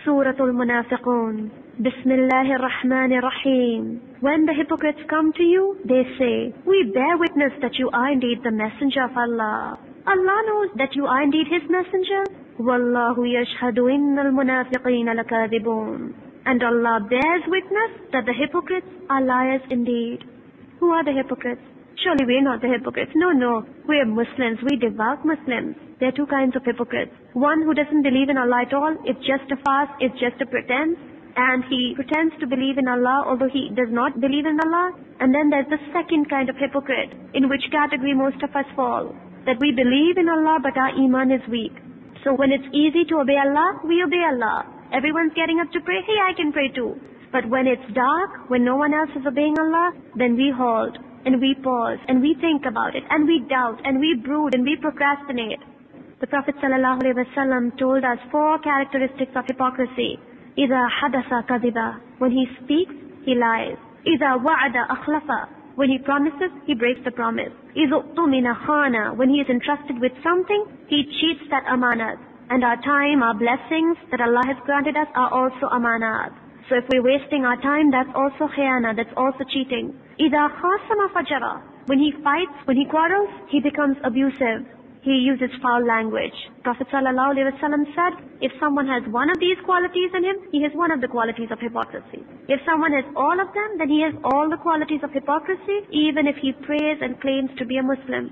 Suratul Munafiqun. Bismillahir Rahmanir Rahim. When the hypocrites come to you, they say, we bear witness that you are indeed the messenger of Allah. Allah knows that you are indeed His messenger. Wallahu yashhadu innal munafiqina lakadibun. And Allah bears witness that the hypocrites are liars indeed. Who are the hypocrites? Surely we are not the hypocrites. No. We are Muslims. We devout Muslims. There are two kinds of hypocrites. One who doesn't believe in Allah at all. It's just a farce. It's just a pretense. And he pretends to believe in Allah although he does not believe in Allah. And then there's the second kind of hypocrite, in which category most of us fall. That we believe in Allah but our iman is weak. So when it's easy to obey Allah, we obey Allah. Everyone's getting up to pray, hey, I can pray too. But when it's dark, when no one else is obeying Allah, then we halt and we pause and we think about it and we doubt and we brood and we procrastinate. The Prophet ﷺ told us 4 characteristics of hypocrisy. إِذَا حَدَثَ كَذِبًا. When he speaks, he lies. إِذَا وَعَدَ أَخْلَفَ. When he promises, he breaks the promise. إِذَا اؤْتُمِنَ خَانَ. When he is entrusted with something, he cheats that amanat. And our time, our blessings that Allah has granted us are also amanat. So if we're wasting our time, that's also khiyana, that's also cheating. إِذَا خَاصَمَ فَجَرًا. When he fights, when he quarrels, he becomes abusive. He uses foul language. Prophet ﷺ said, if someone has one of these qualities in him, he has one of the qualities of hypocrisy. If someone has all of them, then he has all the qualities of hypocrisy, even if he prays and claims to be a Muslim.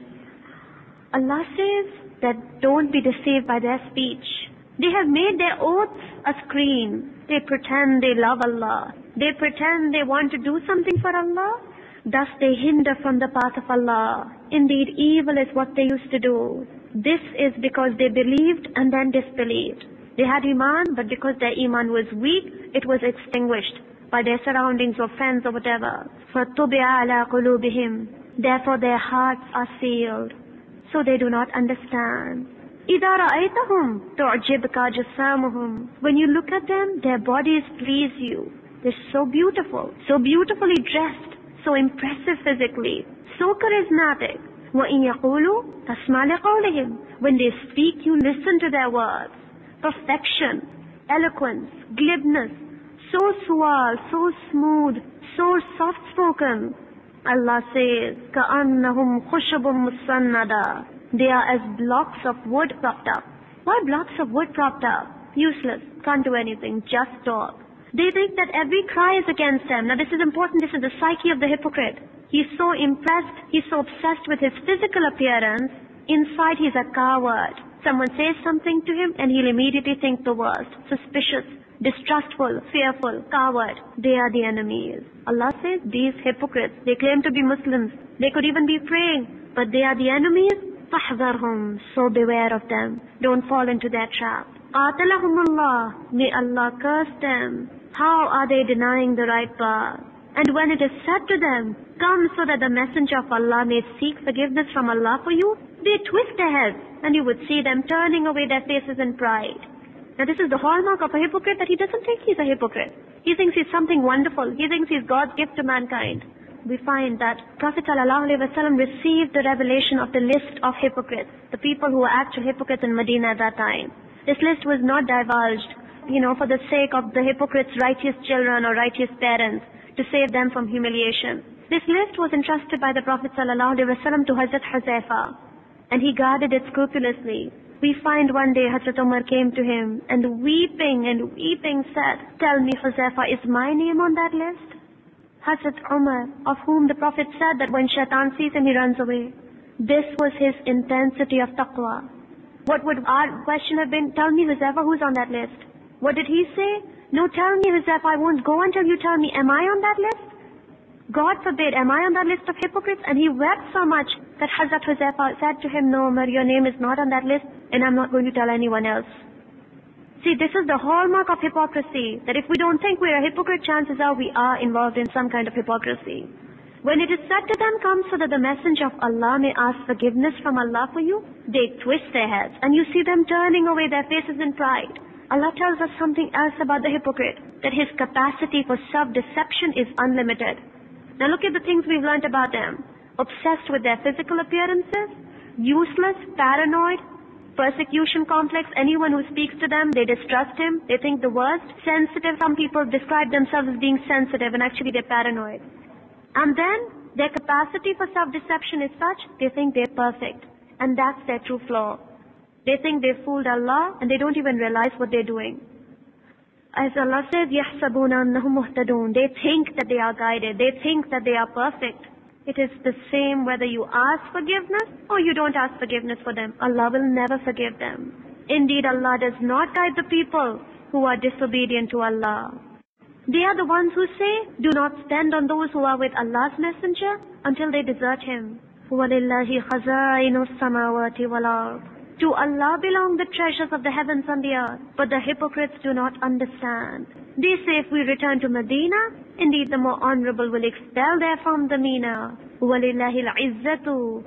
Allah says that don't be deceived by their speech. They have made their oaths a screen. They pretend they love Allah. They pretend they want to do something for Allah. Thus they hinder from the path of Allah. Indeed, evil is what they used to do. This is because they believed and then disbelieved. They had iman, but because their iman was weak, it was extinguished by their surroundings or friends or whatever. فَطُبِعَ عَلَىٰ قُلُوبِهِمْ. Therefore their hearts are sealed, so they do not understand. إِذَا رَأَيْتَهُمْ تُعْجِبْكَ جَسَامُهُمْ. When you look at them, their bodies please you. They're so beautiful, so beautifully dressed, so impressive physically, so charismatic. وَإِن يَقُولُوا تَسْمَعْ لِقَوْلِهِمْ. When they speak, you listen to their words. Perfection, eloquence, glibness, so suave, so smooth, so soft-spoken. Allah says, كَأَنَّهُمْ خُشُبٌ مُسَنَّدًا. They are as blocks of wood propped up. Why blocks of wood propped up? Useless, can't do anything, just talk. They think that every cry is against them. Now this is important, this is the psyche of the hypocrite. He's so impressed, he's so obsessed with his physical appearance, inside he's a coward. Someone says something to him and he'll immediately think the worst. Suspicious, distrustful, fearful, coward. They are the enemies. Allah says these hypocrites, they claim to be Muslims. They could even be praying, but they are the enemies. فَاحْذَرْهُمْ. So beware of them. Don't fall into their trap. قَاتَلَهُمُ اللَّهُ. May Allah curse them. How are they denying the right path? And when it is said to them, come so that the messenger of Allah may seek forgiveness from Allah for you, they twist their heads, and you would see them turning away their faces in pride. Now this is the hallmark of a hypocrite, that he doesn't think he's a hypocrite. He thinks he's something wonderful. He thinks he's God's gift to mankind. We find that Prophet ﷺ received the revelation of the list of hypocrites, the people who were actual hypocrites in Medina at that time. This list was not divulged, for the sake of the hypocrites' righteous children or righteous parents, to save them from humiliation. This list was entrusted by the Prophet ﷺ to Hazrat Huzaifa, and he guarded it scrupulously. We find one day Hazrat Umar came to him and weeping said, tell me, Huzaifa, is my name on that list? Hazrat Umar, of whom the Prophet said that when shaitan sees him, he runs away. This was his intensity of taqwa. What would our question have been? Tell me, Huzaifa, who's on that list? What did he say? No, tell me, Huzaifa, I won't go until you tell me, am I on that list? God forbid, am I on that list of hypocrites? And he wept so much that Hazrat Huzaifa said to him, no, Umar, your name is not on that list, and I'm not going to tell anyone else. See, this is the hallmark of hypocrisy, that if we don't think we're a hypocrite, chances are we are involved in some kind of hypocrisy. When it is said to them, come so that the messenger of Allah may ask forgiveness from Allah for you, they twist their heads, and you see them turning away their faces in pride. Allah tells us something else about the hypocrite, that his capacity for self-deception is unlimited. Now look at the things we've learned about them. Obsessed with their physical appearances, useless, paranoid, persecution complex. Anyone who speaks to them, they distrust him. They think the worst. Sensitive. Some people describe themselves as being sensitive and actually they're paranoid. And then their capacity for self-deception is such, they think they're perfect. And that's their true flaw. They think they've fooled Allah and they don't even realize what they're doing. As Allah says, يَحْسَبُونَ أَنَّهُمْ مُهْتَدُونَ. They think that they are guided. They think that they are perfect. It is the same whether you ask forgiveness or you don't ask forgiveness for them. Allah will never forgive them. Indeed, Allah does not guide the people who are disobedient to Allah. They are the ones who say, do not stand on those who are with Allah's messenger until they desert him. وَلِلَّهِ خَزَائِنُ السَّمَاوَاتِ وَالْأَرْضِ. To Allah belong the treasures of the heavens and the earth, but the hypocrites do not understand. They say if we return to Medina, indeed the more honorable will expel therefrom the Mina. وَلِلَّهِ الْعِزَّةُ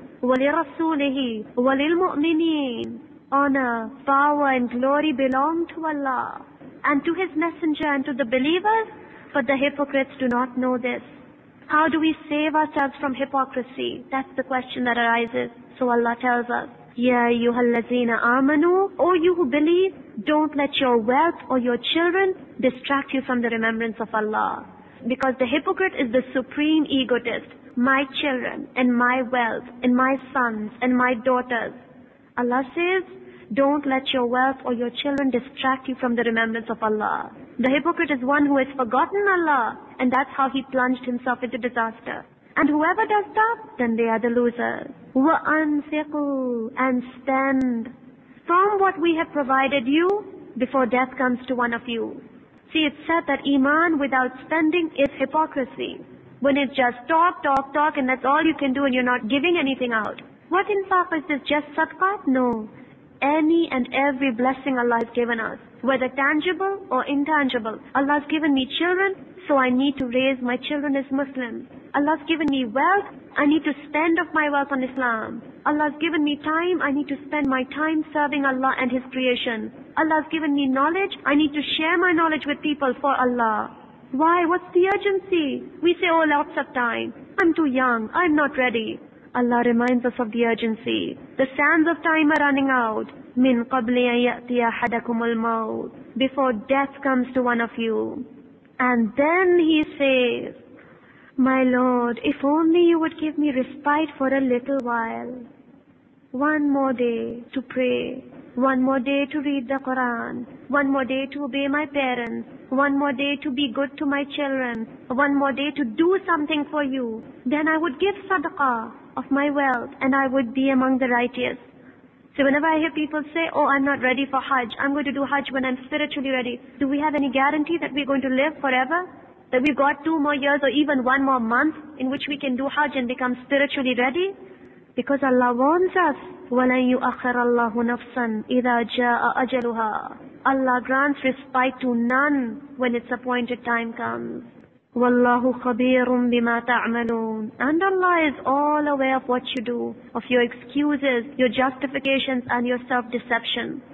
وَلِرَسُولِهِ وَلِلْمُؤْمِنِينَ. Honor, power and glory belong to Allah and to His messenger and to the believers, but the hypocrites do not know this. How do we save ourselves from hypocrisy? That's the question that arises. So Allah tells us, Ya ayyuhallazina amanu, O you who believe, don't let your wealth or your children distract you from the remembrance of Allah. Because the hypocrite is the supreme egotist. My children and my wealth and my sons and my daughters. Allah says, don't let your wealth or your children distract you from the remembrance of Allah. The hypocrite is one who has forgotten Allah, and that's how he plunged himself into disaster. And whoever does that, then they are the losers. وَأَنْفِقُوا, and spend from what we have provided you before death comes to one of you. See, it's said that Iman without spending is hypocrisy. When it's just talk, and that's all you can do and you're not giving anything out. What infaq is this, just sadaqah? No. Any and every blessing Allah has given us, whether tangible or intangible. Allah has given me children, so I need to raise my children as Muslims. Allah has given me wealth, I need to spend of my wealth on Islam. Allah has given me time, I need to spend my time serving Allah and His creation. Allah has given me knowledge, I need to share my knowledge with people for Allah. Why? What's the urgency? We say, oh, lots of time. I'm too young, I'm not ready. Allah reminds us of the urgency. The sands of time are running out. Min qabli an ya'tiya ahadakumul maut. Before death comes to one of you. And then He says, my Lord, if only you would give me respite for a little while. One more day to pray. One more day to read the Quran. One more day to obey my parents. One more day to be good to my children. One more day to do something for you. Then I would give sadaqah of my wealth and I would be among the righteous. So whenever I hear people say, oh, I'm not ready for Hajj, I'm going to do Hajj when I'm spiritually ready, do we have any guarantee that we're going to live forever? That we've got 2 more years or even 1 more month in which we can do Hajj and become spiritually ready? Because Allah warns us, وَلَنْ يُؤَخِّرَ اللَّهُ نَفْسًا إِذَا جَاءَ أَجَلُهَا. Allah grants respite to none when its appointed time comes. وَاللَّهُ خَبِيرٌ بِمَا تَعْمَلُونَ. And Allah is all aware of what you do, of your excuses, your justifications and your self-deception.